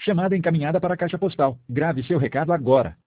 Chamada encaminhada para a caixa postal. Grave seu recado agora.